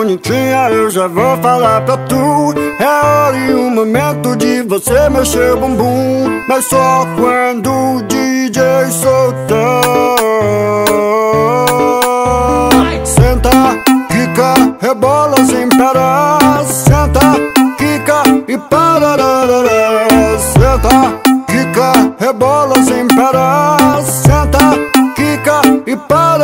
bonitinha, eu já vou falar pra tu. É a hora e o momento de você mexer o bumbum, mas só quando o DJ soltar. Senta, quica, rebola sem parar. Senta, quica e para. Senta, quica, rebola sem parar. Senta, quica e para.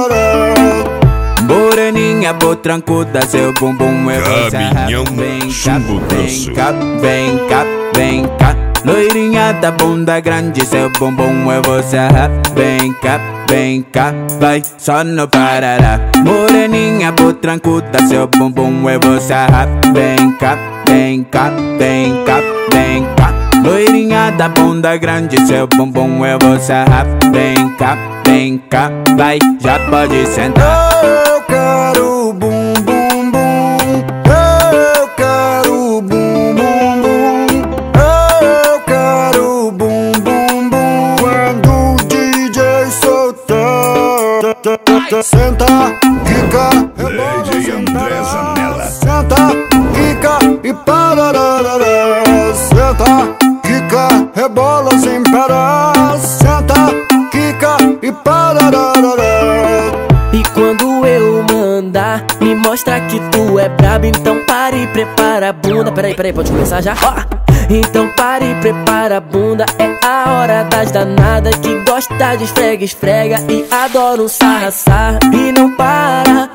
Moreninha, potrancuda, seu bumbum é você. Caminhão Chumbo Grosso. Vem cá, vem cá, vem cá. Loirinha da bunda grande, seu bumbum é você. Vem cá, vai só no parará. Moreninha, potrancuda, seu bumbum é você. Vem cá, vem cá, vem cá, vem cá. Loirinha da bunda grande, seu bumbum é você. Vem cá, vai, já pode sentar. Eu quero bum bum bum. Eu quero bum bum bum. Eu quero bum bum bum. Quando o DJ soltar. Senta, quica, rebola sem parar. Senta, quica e para. Senta, quica, rebola sem parar. Senta, quica e para. E quando eu mandar, me mostra que tu é brabo. Então pare e prepara a bunda. Peraí, pode começar já? Ó! Então pare e prepara a bunda. É a hora das danadas que gosta de esfrega e adora um sarra. E não para.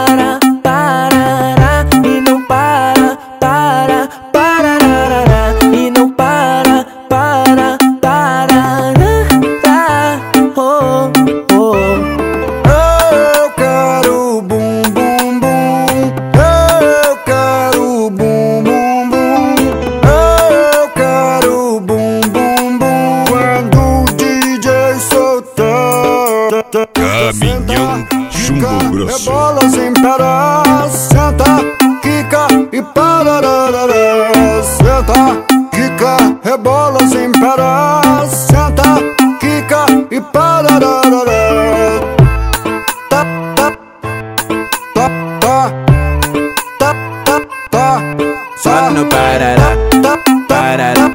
E não para. E não para. Oh. Eu quero bum bum bum. Eu quero bum bum bum. Eu quero bum bum bum. Quando o DJ soltar. Caminhão Chumbo Grosso. Rebola sem parar. Senta, quica e para. Senta, quica, rebola sem parar. Senta, quica e para. Só no parará, parará.